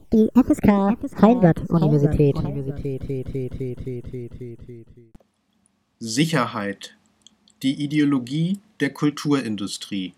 Die FSK Heidelberg-Universität. Sicherheit. Die Ideologie der Kulturindustrie.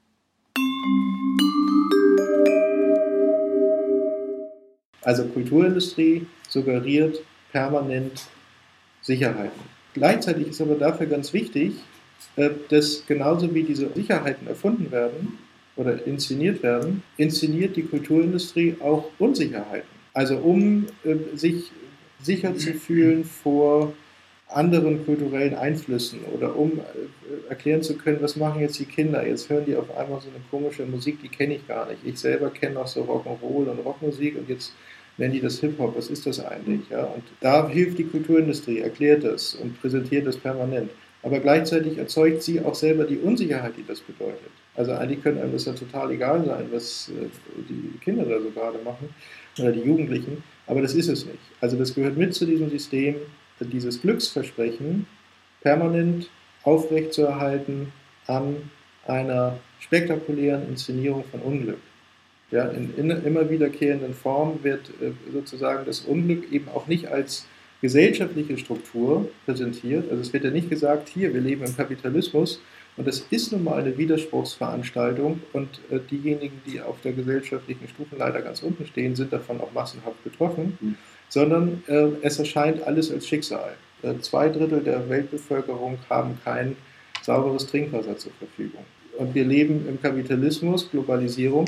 Also Kulturindustrie suggeriert permanent Sicherheiten. Gleichzeitig ist aber dafür ganz wichtig, dass genauso wie diese Sicherheiten erfunden werden oder inszeniert werden, inszeniert die Kulturindustrie auch Unsicherheiten. Also um sich sicher zu fühlen vor anderen kulturellen Einflüssen oder um erklären zu können, was machen jetzt die Kinder? Jetzt hören die auf einmal so eine komische Musik, die kenne ich gar nicht. Ich selber kenne auch so Rock'n'Roll und Rockmusik und jetzt nennen die das Hip-Hop. Was ist das eigentlich? Ja? Und da hilft die Kulturindustrie, erklärt das und präsentiert das permanent. Aber gleichzeitig erzeugt sie auch selber die Unsicherheit, die das bedeutet. Also eigentlich könnte einem das ja total egal sein, was die Kinder da so gerade machen oder die Jugendlichen, aber das ist es nicht. Also das gehört mit zu diesem System, dieses Glücksversprechen permanent aufrechtzuerhalten an einer spektakulären Inszenierung von Unglück. Ja, in immer wiederkehrenden Formen wird sozusagen das Unglück eben auch nicht als gesellschaftliche Struktur präsentiert. Also es wird ja nicht gesagt, hier, wir leben im Kapitalismus und das ist nun mal eine Widerspruchsveranstaltung und diejenigen, die auf der gesellschaftlichen Stufenleiter ganz unten stehen, sind davon auch massenhaft betroffen, sondern es erscheint alles als Schicksal. 2/3 der Weltbevölkerung haben kein sauberes Trinkwasser zur Verfügung. Und wir leben im Kapitalismus, Globalisierung,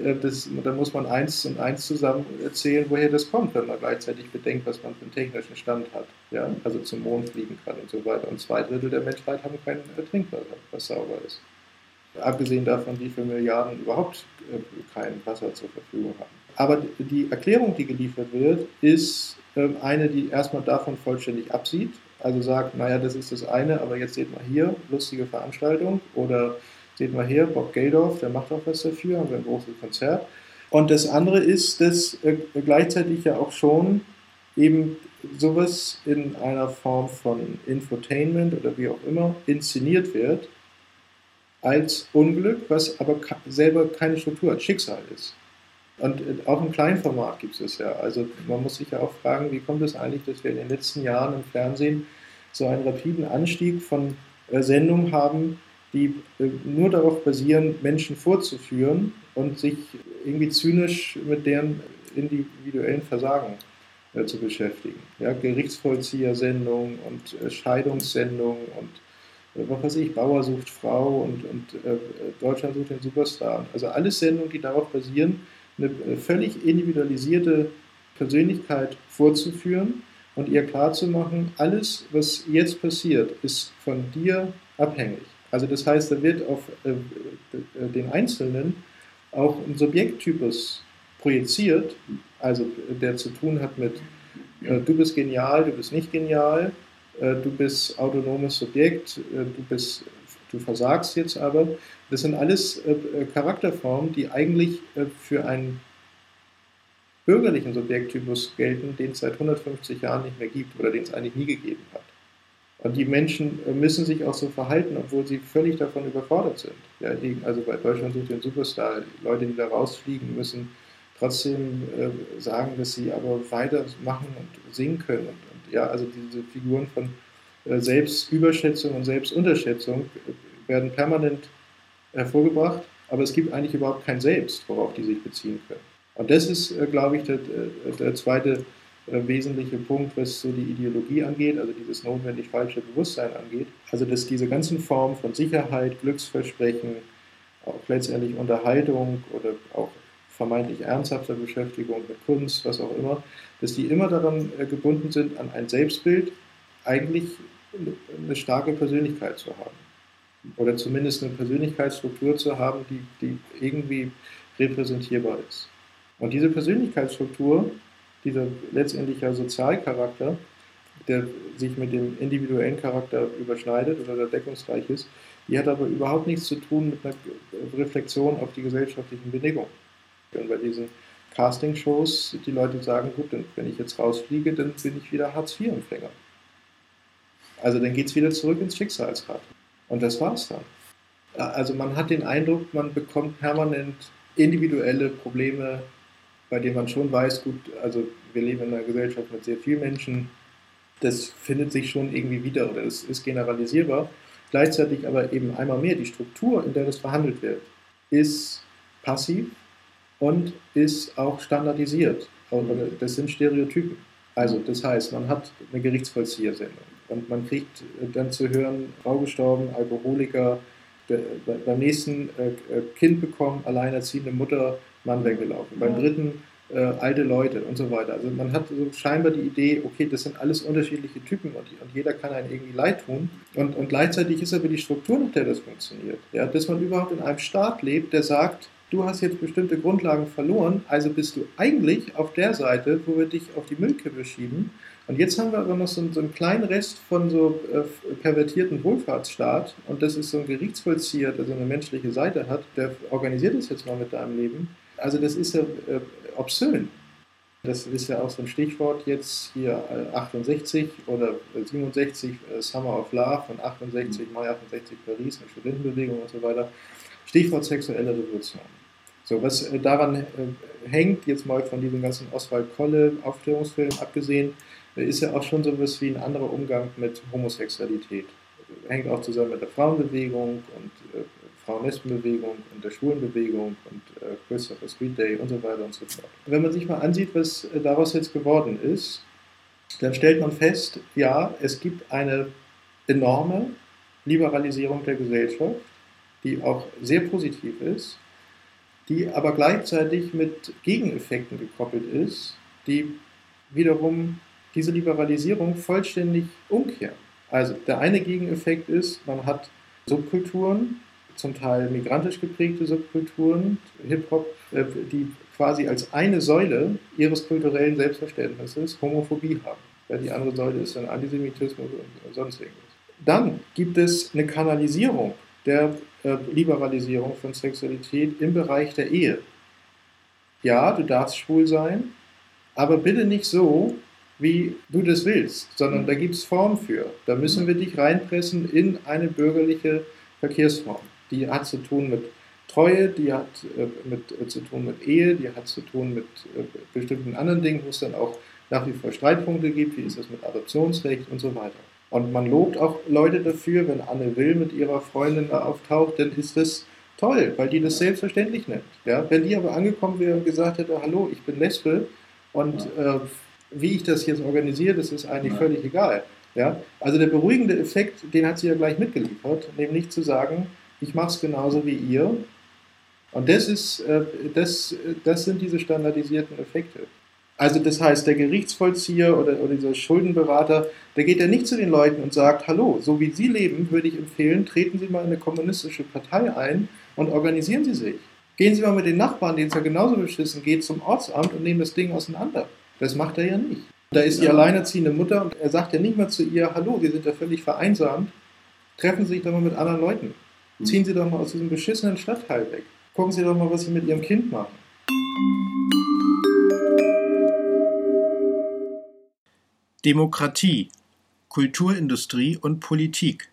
da muss man 1 und 1 zusammen erzählen, woher das kommt, wenn man gleichzeitig bedenkt, was man für einen technischen Stand hat. Ja? Also zum Mond fliegen kann und so weiter. Und 2/3 der Menschheit haben kein Trinkwasser, was sauber ist. Abgesehen davon, wie viele Milliarden überhaupt kein Wasser zur Verfügung haben. Aber die Erklärung, die geliefert wird, ist eine, die erstmal davon vollständig absieht. Also sagt, naja, das ist das eine, aber jetzt seht mal hier, lustige Veranstaltung oder seht mal hier, Bob Geldof, der macht auch was dafür, haben wir ein großes Konzert. Und das andere ist, dass gleichzeitig ja auch schon eben sowas in einer Form von Infotainment oder wie auch immer inszeniert wird, als Unglück, was aber selber keine Struktur hat, Schicksal ist. Und auch im Kleinformat gibt es ja. Also man muss sich ja auch fragen, wie kommt es eigentlich, dass wir in den letzten Jahren im Fernsehen so einen rapiden Anstieg von Sendungen haben, die nur darauf basieren, Menschen vorzuführen und sich irgendwie zynisch mit deren individuellen Versagen zu beschäftigen. Ja, Gerichtsvollziehersendungen und Scheidungssendungen und was weiß ich, Bauer sucht Frau und Deutschland sucht den Superstar. Also alles Sendungen, die darauf basieren, eine völlig individualisierte Persönlichkeit vorzuführen und ihr klarzumachen, alles, was jetzt passiert, ist von dir abhängig. Also das heißt, da wird auf den Einzelnen auch ein Subjekttypus projiziert, also der zu tun hat mit du bist genial, du bist nicht genial, du bist autonomes Subjekt, du versagst jetzt aber. Das sind alles Charakterformen, die eigentlich für einen bürgerlichen Subjekttypus gelten, den es seit 150 Jahren nicht mehr gibt oder den es eigentlich nie gegeben hat. Und die Menschen müssen sich auch so verhalten, obwohl sie völlig davon überfordert sind. Ja, also bei Deutschland sucht den Superstar, Leute, die da rausfliegen, müssen trotzdem sagen, dass sie aber weitermachen und singen können. Und ja, also diese Figuren von Selbstüberschätzung und Selbstunterschätzung werden permanent hervorgebracht, aber es gibt eigentlich überhaupt kein Selbst, worauf die sich beziehen können. Und das ist, glaube ich, der zweite wesentliche Punkt, was so die Ideologie angeht, also dieses notwendig falsche Bewusstsein angeht. Also dass diese ganzen Formen von Sicherheit, Glücksversprechen, auch letztendlich Unterhaltung oder auch vermeintlich ernsthafter Beschäftigung mit Kunst, was auch immer, dass die immer daran gebunden sind, an ein Selbstbild eigentlich eine starke Persönlichkeit zu haben. Oder zumindest eine Persönlichkeitsstruktur zu haben, die irgendwie repräsentierbar ist. Und diese Persönlichkeitsstruktur, dieser letztendlich ja Sozialcharakter, der sich mit dem individuellen Charakter überschneidet oder der deckungsreich ist, die hat aber überhaupt nichts zu tun mit einer Reflexion auf die gesellschaftlichen Bedingungen. Und bei diesen Castingshows die Leute sagen, gut, wenn ich jetzt rausfliege, dann bin ich wieder Hartz-IV-Empfänger. Also dann geht es wieder zurück ins Schicksalsrad. Und das war's dann. Also man hat den Eindruck, man bekommt permanent individuelle Probleme bei dem man schon weiß, gut, also wir leben in einer Gesellschaft mit sehr vielen Menschen, das findet sich schon irgendwie wieder oder es ist generalisierbar. Gleichzeitig aber eben einmal mehr die Struktur, in der das verhandelt wird, ist passiv und ist auch standardisiert. Das sind Stereotypen. Also das heißt, man hat eine Gerichtsvollziehersendung und man kriegt dann zu hören, Frau gestorben, Alkoholiker, beim nächsten Kind bekommen, alleinerziehende Mutter, Mann weggelaufen. Beim dritten alte Leute und so weiter. Also man hat so scheinbar die Idee, okay, das sind alles unterschiedliche Typen und jeder kann einem irgendwie leid tun. Und gleichzeitig ist aber die Struktur, nach der das funktioniert. Ja, dass man überhaupt in einem Staat lebt, der sagt, du hast jetzt bestimmte Grundlagen verloren, also bist du eigentlich auf der Seite, wo wir dich auf die Müllkippe schieben. Und jetzt haben wir aber noch so einen kleinen Rest von so pervertierten Wohlfahrtsstaat und das ist so ein Gerichtsvollzieher, der so eine menschliche Seite hat, der organisiert das jetzt mal mit deinem Leben. Also das ist ja obszön. Das ist ja auch so ein Stichwort jetzt hier 68 oder 67, Summer of Love von 68, Mai 68 Paris mit Studentenbewegung und so weiter. Stichwort sexuelle Revolution. So, was daran hängt, jetzt mal von diesem ganzen Oswald Kolle Aufklärungsfilm abgesehen, ist ja auch schon so etwas wie ein anderer Umgang mit Homosexualität. Hängt auch zusammen mit der Frauenbewegung und Frauen-Lesben-Bewegung und der Schwulenbewegung und Christopher Street Day und so weiter und so fort. Wenn man sich mal ansieht, was daraus jetzt geworden ist, dann stellt man fest, ja, es gibt eine enorme Liberalisierung der Gesellschaft, die auch sehr positiv ist, die aber gleichzeitig mit Gegeneffekten gekoppelt ist, die wiederum diese Liberalisierung vollständig umkehren. Also der eine Gegeneffekt ist, man hat Subkulturen, zum Teil migrantisch geprägte Subkulturen, Hip-Hop, die quasi als eine Säule ihres kulturellen Selbstverständnisses Homophobie haben. Ja, die andere Säule ist dann Antisemitismus und sonst irgendwas. Dann gibt es eine Kanalisierung der Liberalisierung von Sexualität im Bereich der Ehe. Ja, du darfst schwul sein, aber bitte nicht so, wie du das willst, sondern da gibt es Formen für. Da müssen wir dich reinpressen in eine bürgerliche Verkehrsform. Die hat zu tun mit Treue, die hat zu tun mit Ehe, die hat zu tun mit bestimmten anderen Dingen, wo es dann auch nach wie vor Streitpunkte gibt, wie ist das mit Adoptionsrecht und so weiter. Und man lobt auch Leute dafür, wenn Anne Will mit ihrer Freundin da auftaucht, dann ist das toll, weil die das selbstverständlich nimmt. Ja? Wenn die aber angekommen wäre und gesagt hätte, hallo, ich bin Lesbe und wie ich das jetzt organisiere, das ist eigentlich völlig egal. Ja? Also der beruhigende Effekt, den hat sie ja gleich mitgeliefert, nämlich zu sagen, ich mache es genauso wie ihr. Und das sind diese standardisierten Effekte. Also das heißt, der Gerichtsvollzieher oder dieser Schuldenberater, der geht ja nicht zu den Leuten und sagt, hallo, so wie Sie leben, würde ich empfehlen, treten Sie mal in eine kommunistische Partei ein und organisieren Sie sich. Gehen Sie mal mit den Nachbarn, denen es ja genauso beschissen geht, zum Ortsamt und nehmen das Ding auseinander. Das macht er ja nicht. Da ist die alleinerziehende Mutter und er sagt ja nicht mal zu ihr, hallo, Sie sind ja völlig vereinsamt, treffen Sie sich doch mal mit anderen Leuten. Ziehen Sie doch mal aus diesem beschissenen Stadtteil weg. Gucken Sie doch mal, was Sie mit Ihrem Kind machen. Demokratie, Kulturindustrie und Politik.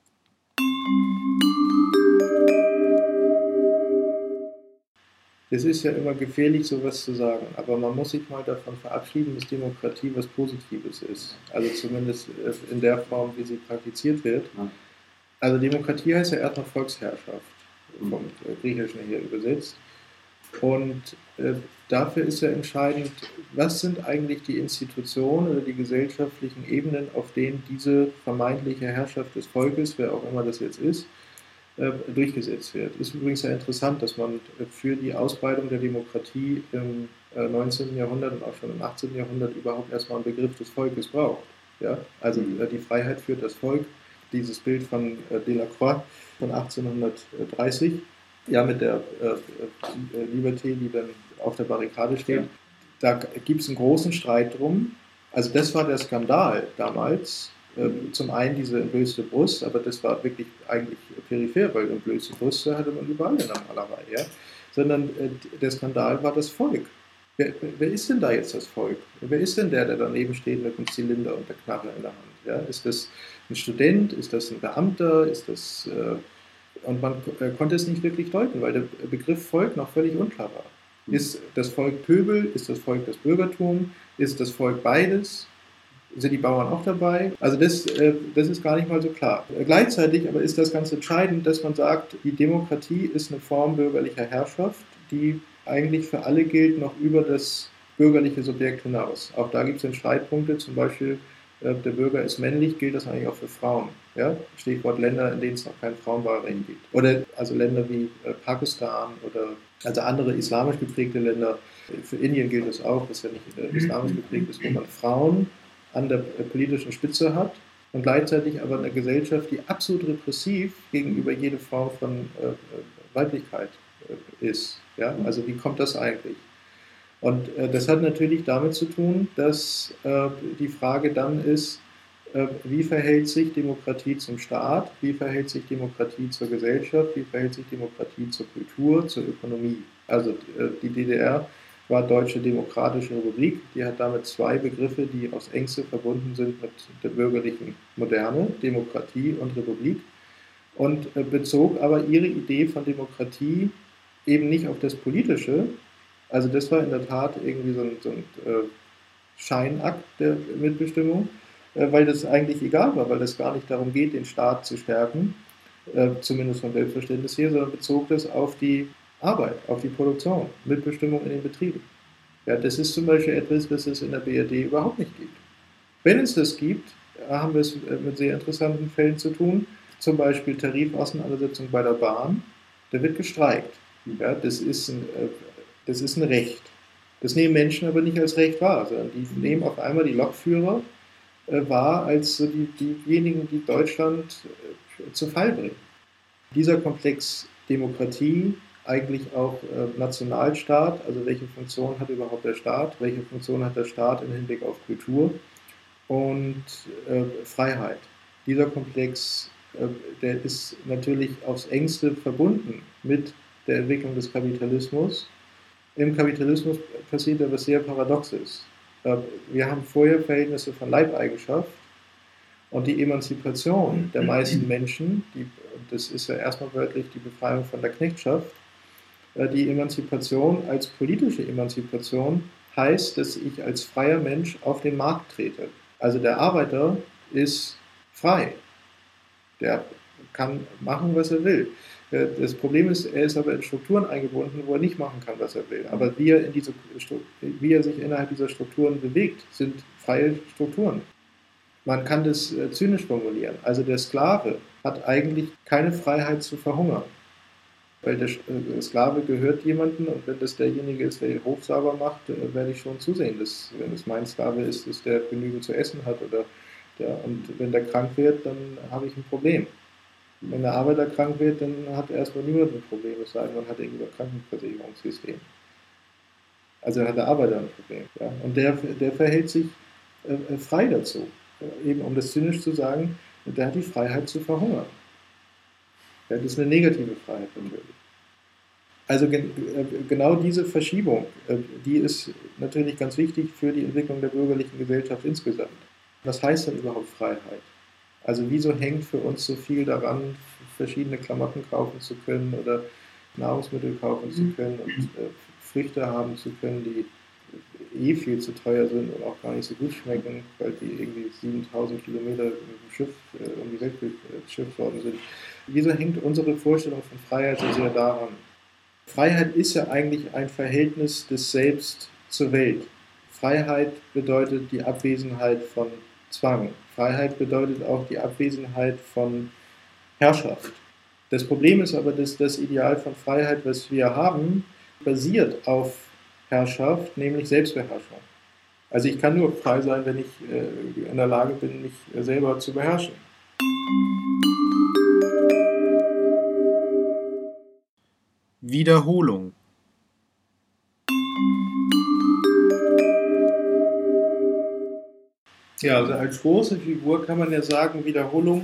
Es ist ja immer gefährlich, sowas zu sagen, aber man muss sich mal davon verabschieden, dass Demokratie was Positives ist. Also zumindest in der Form, wie sie praktiziert wird. Also Demokratie heißt ja erstmal Volksherrschaft, vom Griechischen hier übersetzt. Und dafür ist ja entscheidend, was sind eigentlich die Institutionen oder die gesellschaftlichen Ebenen, auf denen diese vermeintliche Herrschaft des Volkes, wer auch immer das jetzt ist, durchgesetzt wird. Ist übrigens ja interessant, dass man für die Ausbreitung der Demokratie im 19. Jahrhundert und auch schon im 18. Jahrhundert überhaupt erstmal einen Begriff des Volkes braucht. Ja? Also die Freiheit führt das Volk, dieses Bild von Delacroix von 1830, ja, mit der Liberté, die dann auf der Barrikade steht, da gibt es einen großen Streit drum. Also das war der Skandal damals. Zum einen diese entblößte Brust, aber das war wirklich eigentlich peripher, weil entblößte Brüste hatte man überall in der Malerei. Ja? Sondern der Skandal war das Volk. Wer ist denn da jetzt das Volk? Wer ist denn der daneben steht mit einem Zylinder und der Knarre in der Hand? Ja? Ist das ein Student? Ist das ein Beamter? Ist das... Und man konnte es nicht wirklich deuten, weil der Begriff Volk noch völlig unklar war. Ist das Volk Pöbel? Ist das Volk das Bürgertum? Ist das Volk beides? Sind die Bauern auch dabei? Also das ist gar nicht mal so klar. Gleichzeitig aber ist das ganz entscheidend, dass man sagt, die Demokratie ist eine Form bürgerlicher Herrschaft, die eigentlich für alle gilt, noch über das bürgerliche Subjekt hinaus. Auch da gibt es dann Streitpunkte, zum Beispiel der Bürger ist männlich, gilt das eigentlich auch für Frauen. Ja? Stichwort Länder, in denen es noch kein Frauenwahlrecht gibt. Oder also Länder wie Pakistan oder also andere islamisch geprägte Länder. Für Indien gilt das auch, das ja nicht islamisch geprägt ist, wo man Frauen an der politischen Spitze hat und gleichzeitig aber eine Gesellschaft, die absolut repressiv gegenüber jeder Form von Weiblichkeit ist. Ja? Also wie kommt das eigentlich? Und das hat natürlich damit zu tun, dass die Frage dann ist, wie verhält sich Demokratie zum Staat, wie verhält sich Demokratie zur Gesellschaft, wie verhält sich Demokratie zur Kultur, zur Ökonomie. Also die DDR war Deutsche Demokratische Republik, die hat damit zwei Begriffe, die aufs engste verbunden sind mit der bürgerlichen Moderne, Demokratie und Republik, und bezog aber ihre Idee von Demokratie eben nicht auf das Politische. Also das war in der Tat irgendwie so ein Scheinakt der Mitbestimmung, weil das eigentlich egal war, weil es gar nicht darum geht, den Staat zu stärken, zumindest vom Selbstverständnis her, sondern bezog das auf die Arbeit, auf die Produktion, Mitbestimmung in den Betrieben. Ja, das ist zum Beispiel etwas, was es in der BRD überhaupt nicht gibt. Wenn es das gibt, haben wir es mit sehr interessanten Fällen zu tun, zum Beispiel Tarifauseinandersetzung bei der Bahn, da wird gestreikt. Ja, das ist ein Recht. Das nehmen Menschen aber nicht als Recht wahr, sondern die nehmen auf einmal die Lokführer wahr als so diejenigen, die Deutschland zu Fall bringen. Dieser Komplex Demokratie, eigentlich auch Nationalstaat, also welche Funktion hat überhaupt der Staat, welche Funktion hat der Staat im Hinblick auf Kultur und Freiheit. Dieser Komplex, der ist natürlich aufs engste verbunden mit der Entwicklung des Kapitalismus. Im Kapitalismus passiert etwas sehr Paradoxes. Wir haben vorher Verhältnisse von Leibeigenschaft und die Emanzipation der meisten Menschen, das ist ja erstmal wörtlich die Befreiung von der Knechtschaft, die Emanzipation als politische Emanzipation heißt, dass ich als freier Mensch auf den Markt trete. Also der Arbeiter ist frei. Der kann machen, was er will. Das Problem ist, er ist aber in Strukturen eingebunden, wo er nicht machen kann, was er will. Aber wie er sich innerhalb dieser Strukturen bewegt, sind freie Strukturen. Man kann das zynisch formulieren. Also der Sklave hat eigentlich keine Freiheit zu verhungern. Weil der Sklave gehört jemandem und wenn das derjenige ist, der den Hof sauber macht, werde ich schon zusehen, dass, wenn es mein Sklave ist, dass der genügend zu essen hat. Und wenn der krank wird, dann habe ich ein Problem. Wenn der Arbeiter krank wird, dann hat erstmal niemand ein Problem, es sei denn, man hat irgendwie ein Krankenversicherungssystem. Also hat der Arbeiter ein Problem. Ja? Und der verhält sich frei dazu. Eben um das zynisch zu sagen, der hat die Freiheit zu verhungern. Ja, das ist eine negative Freiheit natürlich. Also genau diese Verschiebung, die ist natürlich ganz wichtig für die Entwicklung der bürgerlichen Gesellschaft insgesamt. Was heißt denn überhaupt Freiheit? Also wieso hängt für uns so viel daran, verschiedene Klamotten kaufen zu können oder Nahrungsmittel kaufen zu können und Früchte haben zu können, die viel zu teuer sind und auch gar nicht so gut schmecken, weil die irgendwie 7000 Kilometer mit dem Schiff um die Welt geschifft worden sind. Wieso hängt unsere Vorstellung von Freiheit so sehr daran? Freiheit ist ja eigentlich ein Verhältnis des Selbst zur Welt. Freiheit bedeutet die Abwesenheit von Zwang. Freiheit bedeutet auch die Abwesenheit von Herrschaft. Das Problem ist aber, dass das Ideal von Freiheit, was wir haben, basiert auf Herrschaft, nämlich Selbstbeherrschung. Also ich kann nur frei sein, wenn ich in der Lage bin, mich selber zu beherrschen. Wiederholung. Ja, also als große Figur kann man ja sagen, Wiederholung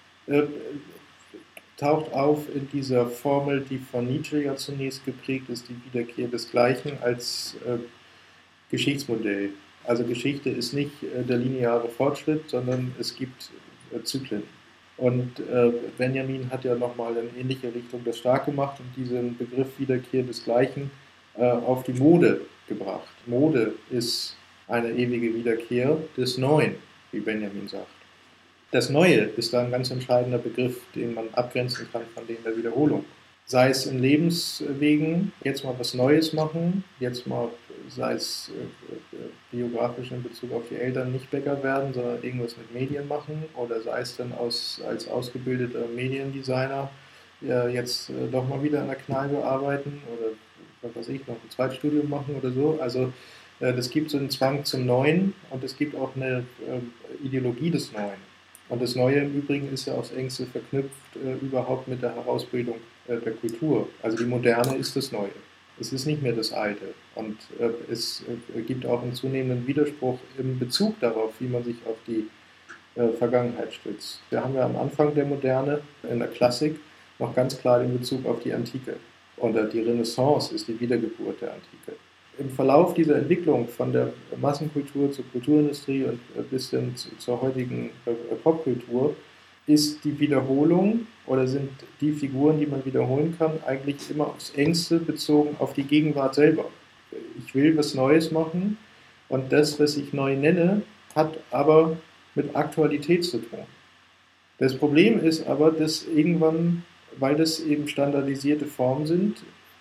taucht auf in dieser Formel, die von Nietzsche ja zunächst geprägt ist, die Wiederkehr desgleichen als Geschichtsmodell. Also Geschichte ist nicht der lineare Fortschritt, sondern es gibt Zyklen. Und Benjamin hat ja nochmal in ähnliche Richtung das stark gemacht und diesen Begriff Wiederkehr desgleichen auf die Mode gebracht. Mode ist eine ewige Wiederkehr des Neuen, wie Benjamin sagt. Das Neue ist da ein ganz entscheidender Begriff, den man abgrenzen kann von dem der Wiederholung. Sei es in Lebenswegen, jetzt mal was Neues machen, jetzt mal, sei es biografisch in Bezug auf die Eltern, nicht Bäcker werden, sondern irgendwas mit Medien machen, oder sei es dann als ausgebildeter Mediendesigner jetzt doch mal wieder in der Kneipe arbeiten oder was weiß ich, noch ein Zweitstudium machen oder so. Also das gibt so einen Zwang zum Neuen und es gibt auch eine Ideologie des Neuen. Und das Neue im Übrigen ist ja aufs Engste verknüpft überhaupt mit der Herausbildung der Kultur. Also die Moderne ist das Neue. Es ist nicht mehr das Alte. Und es gibt auch einen zunehmenden Widerspruch im Bezug darauf, wie man sich auf die Vergangenheit stützt. Wir haben ja am Anfang der Moderne in der Klassik noch ganz klar den Bezug auf die Antike. Und die Renaissance ist die Wiedergeburt der Antike. Im Verlauf dieser Entwicklung von der Massenkultur zur Kulturindustrie und bis hin zur heutigen Popkultur ist die Wiederholung oder sind die Figuren, die man wiederholen kann, eigentlich immer aufs Engste bezogen auf die Gegenwart selber. Ich will was Neues machen und das, was ich neu nenne, hat aber mit Aktualität zu tun. Das Problem ist aber, dass irgendwann, weil das eben standardisierte Formen sind,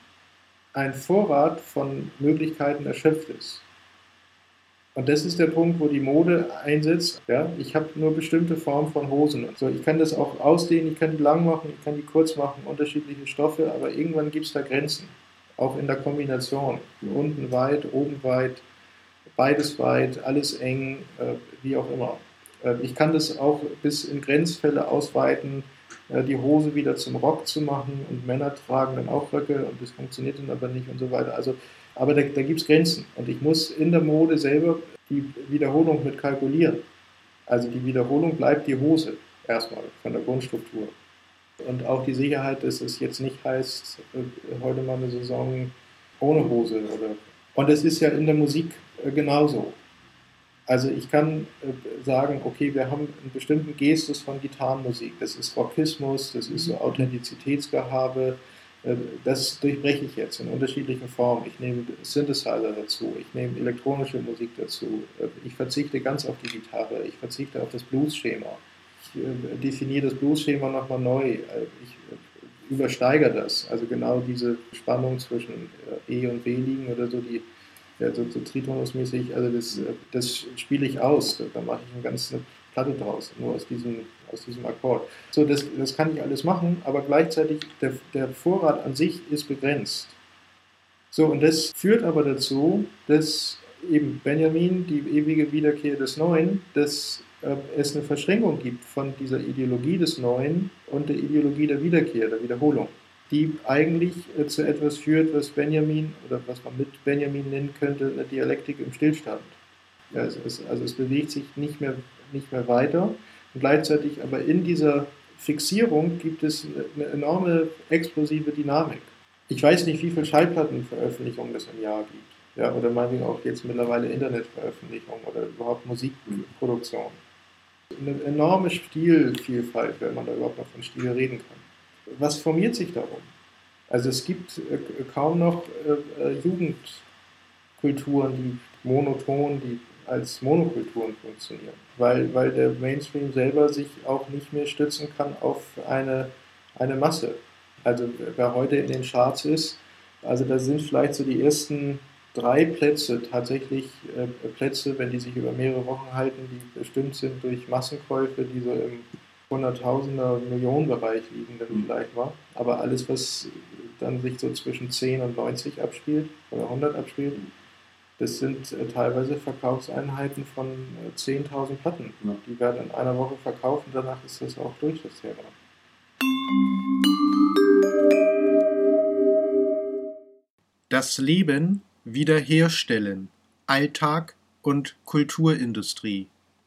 ein Vorrat von Möglichkeiten erschöpft ist. Und das ist der Punkt, wo die Mode einsetzt. Ja, ich habe nur bestimmte Formen von Hosen und so. Ich kann das auch ausdehnen, ich kann die lang machen, ich kann die kurz machen, unterschiedliche Stoffe, aber irgendwann gibt es da Grenzen. Auch in der Kombination. Unten weit, oben weit, beides weit, alles eng, wie auch immer. Ich kann das auch bis in Grenzfälle ausweiten, die Hose wieder zum Rock zu machen und Männer tragen dann auch Röcke und das funktioniert dann aber nicht und so weiter. Also, aber da gibt es Grenzen und ich muss in der Mode selber die Wiederholung mit kalkulieren. Also die Wiederholung bleibt die Hose erstmal von der Grundstruktur. Und auch die Sicherheit, dass es jetzt nicht heißt, heute mal eine Saison ohne Hose. Und es ist ja in der Musik genauso. Also ich kann sagen, okay, wir haben einen bestimmten Gestus von Gitarrenmusik. Das ist Rockismus, das ist so Authentizitätsgehabe. Das durchbreche ich jetzt in unterschiedlichen Formen. Ich nehme Synthesizer dazu, ich nehme elektronische Musik dazu. Ich verzichte ganz auf die Gitarre, ich verzichte auf das Blues-Schema. Ich definiere das Blues-Schema nochmal neu. Ich übersteigere das. Also genau diese Spannung zwischen E und B liegen oder so, die so tritonusmäßig, also das spiele ich aus. Da mache ich eine ganze Platte draus, nur aus diesem Akkord. So, das kann ich alles machen, aber gleichzeitig der Vorrat an sich ist begrenzt. So, und das führt aber dazu, dass eben Benjamin, die ewige Wiederkehr des Neuen, dass es eine Verschränkung gibt von dieser Ideologie des Neuen und der Ideologie der Wiederkehr, der Wiederholung, die eigentlich zu etwas führt, was Benjamin oder was man mit Benjamin nennen könnte, eine Dialektik im Stillstand. Ja, es bewegt sich nicht mehr weiter und gleichzeitig aber in dieser Fixierung gibt es eine enorme explosive Dynamik. Ich weiß nicht, wie viele Schallplattenveröffentlichungen es im Jahr gibt. Ja, oder meinetwegen auch jetzt mittlerweile Internetveröffentlichungen oder überhaupt Musikproduktion. Eine enorme Stilvielfalt, wenn man da überhaupt noch von Stil reden kann. Was formiert sich darum? Also es gibt kaum noch Jugendkulturen, die monoton, die als Monokulturen funktionieren, weil der Mainstream selber sich auch nicht mehr stützen kann auf eine Masse. Also wer heute in den Charts ist, also da sind vielleicht so die ersten 3 Plätze tatsächlich Plätze, wenn die sich über mehrere Wochen halten, die bestimmt sind durch Massenkäufe, die so im Hunderttausender, Millionenbereich liegen dann vielleicht mal. Aber alles, was dann sich so zwischen 10 und 90 abspielt oder 100 abspielt, das sind teilweise Verkaufseinheiten von 10.000 Platten. Ja. Die werden in einer Woche verkauft und danach ist das auch durch, das Thema. Das Leben wiederherstellen. Alltag und Kulturindustrie.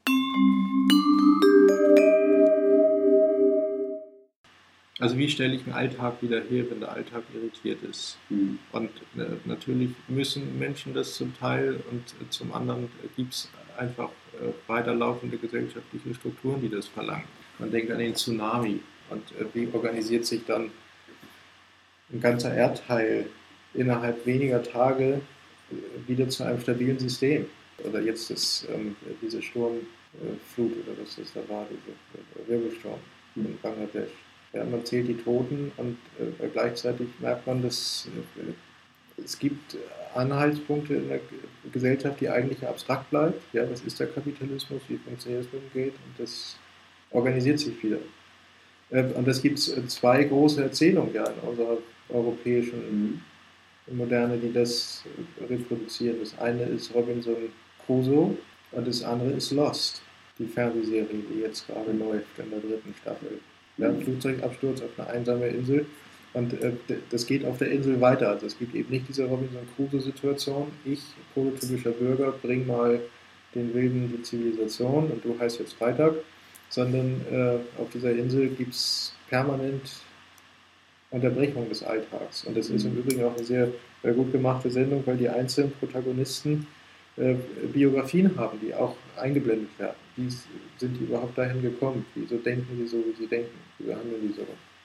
Also wie stelle ich einen Alltag wieder her, wenn der Alltag irritiert ist? Und natürlich müssen Menschen das zum Teil und zum anderen gibt es einfach weiterlaufende gesellschaftliche Strukturen, die das verlangen. Man denkt an den Tsunami und wie organisiert sich dann ein ganzer Erdteil innerhalb weniger Tage wieder zu einem stabilen System. Oder jetzt diese Sturmflut oder was das da war, dieser Wirbelsturm in Bangladesch. Ja, man zählt die Toten und gleichzeitig merkt man, dass es gibt Anhaltspunkte in der Gesellschaft, die eigentlich abstrakt bleibt. Ja, was ist der Kapitalismus, wie funktioniert es mit dem Geld, und das organisiert sich wieder. Und es gibt zwei große Erzählungen ja in unserer europäischen Moderne, die das reproduzieren. Das eine ist Robinson Crusoe und das andere ist Lost, die Fernsehserie, die jetzt gerade läuft in der 3. Staffel. Ja, ein Flugzeugabsturz auf eine einsame Insel. Und das geht auf der Insel weiter. Also es gibt eben nicht diese Robinson Crusoe-Situation. Ich, prototypischer Bürger, bring mal den Wilden die Zivilisation und du heißt jetzt Freitag. Sondern auf dieser Insel gibt es permanent Unterbrechung des Alltags. Und das ist im Übrigen auch eine sehr gut gemachte Sendung, weil die einzelnen Protagonisten Biografien haben, die auch eingeblendet werden. Wie sind die überhaupt dahin gekommen? Wieso denken sie so, wie sie denken? Wieso handeln die so?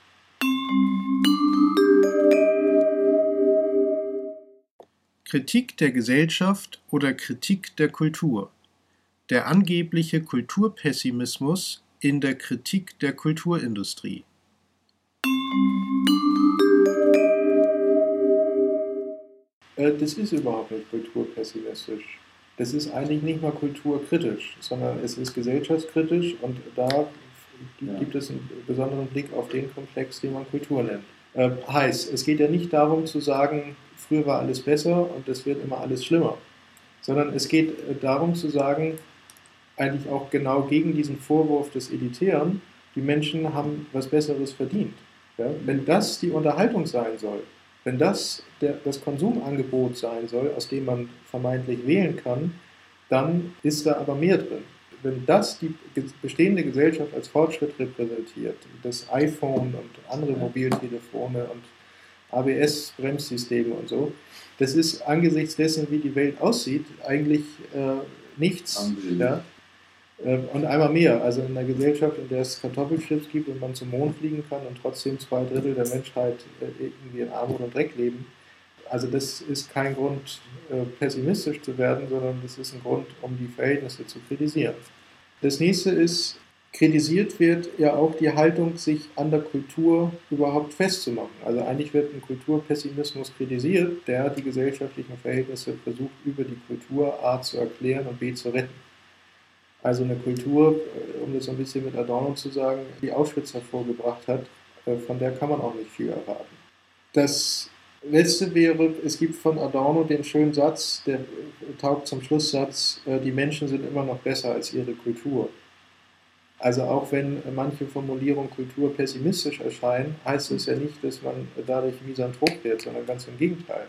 Kritik der Gesellschaft oder Kritik der Kultur. Der angebliche Kulturpessimismus in der Kritik der Kulturindustrie. Das ist überhaupt nicht kulturpessimistisch. Das ist eigentlich nicht mal kulturkritisch, sondern es ist gesellschaftskritisch, und da gibt es einen besonderen Blick auf den Komplex, den man Kultur nennt. Heißt, es geht ja nicht darum zu sagen, früher war alles besser und es wird immer alles schlimmer, sondern es geht darum zu sagen, eigentlich auch genau gegen diesen Vorwurf des Elitären, die Menschen haben was Besseres verdient. Ja? Wenn das die Unterhaltung sein soll, wenn das das Konsumangebot sein soll, aus dem man vermeintlich wählen kann, dann ist da aber mehr drin. Wenn das die bestehende Gesellschaft als Fortschritt repräsentiert, das iPhone und andere Mobiltelefone und ABS-Bremssysteme und so, das ist angesichts dessen, wie die Welt aussieht, eigentlich nichts. Ja? Und einmal mehr, also in einer Gesellschaft, in der es Kartoffelchips gibt und man zum Mond fliegen kann und trotzdem 2/3 der Menschheit irgendwie in Armut und Dreck leben, also das ist kein Grund, pessimistisch zu werden, sondern das ist ein Grund, um die Verhältnisse zu kritisieren. Das nächste ist, kritisiert wird ja auch die Haltung, sich an der Kultur überhaupt festzumachen. Also eigentlich wird ein Kulturpessimismus kritisiert, der die gesellschaftlichen Verhältnisse versucht, über die Kultur A zu erklären und B zu retten. Also eine Kultur, um das ein bisschen mit Adorno zu sagen, die Auschwitz hervorgebracht hat, von der kann man auch nicht viel erwarten. Das letzte wäre, es gibt von Adorno den schönen Satz, der taugt zum Schlusssatz, die Menschen sind immer noch besser als ihre Kultur. Also auch wenn manche Formulierungen Kultur pessimistisch erscheinen, heißt es ja nicht, dass man dadurch misanthrop wird, sondern ganz im Gegenteil.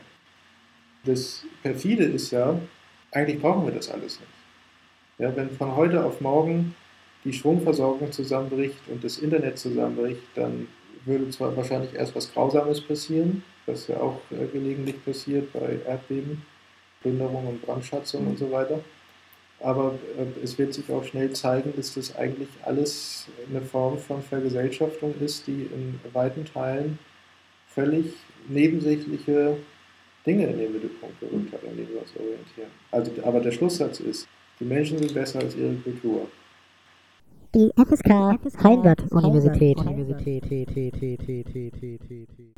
Das Perfide ist ja, eigentlich brauchen wir das alles nicht. Ja, wenn von heute auf morgen die Stromversorgung zusammenbricht und das Internet zusammenbricht, dann würde zwar wahrscheinlich erst was Grausames passieren, was ja auch gelegentlich passiert bei Erdbeben, Plünderung und Brandschatzung und so weiter. Aber es wird sich auch schnell zeigen, dass das eigentlich alles eine Form von Vergesellschaftung ist, die in weiten Teilen völlig nebensächliche Dinge in den Mittelpunkt gerückt hat, an denen wir uns orientieren. Also, aber der Schlusssatz ist, die Menschen sind besser als ihre Kultur. Die FSK Heidelberg Universität.